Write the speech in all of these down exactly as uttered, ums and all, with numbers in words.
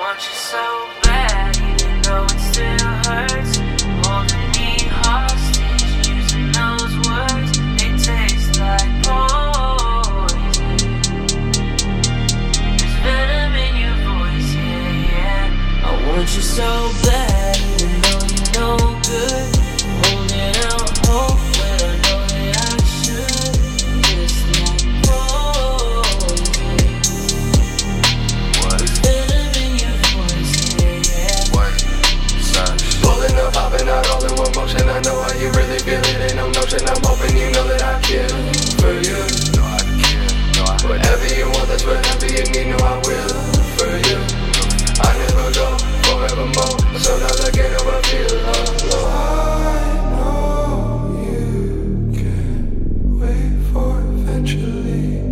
want you so bad, even though it still hurts. Holding me hostage, using those words, they taste like poison. There's venom in your voice, yeah, yeah. I want you so bad, even though you're no good. Holding out hope when I know that I should. Just like poison. There's venom in your voice, yeah, yeah. What? Pulling up, hopping out all in one motion. I know how you really feel it, ain't no notion. I'm hoping you know that I care for you. No, I care. No, I Whatever you want, that's whatever you need. No, I will for you. I never go forevermore. Sometimes I get over, feel alone. I know you can't wait for eventually,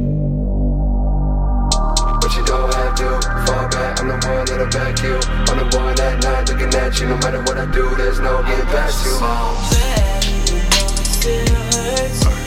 but you don't have to fall back. I'm the one that'll back you. I'm the one that night looking at you. No matter what I do, there's no getting past you. So bad, even though it still hurts.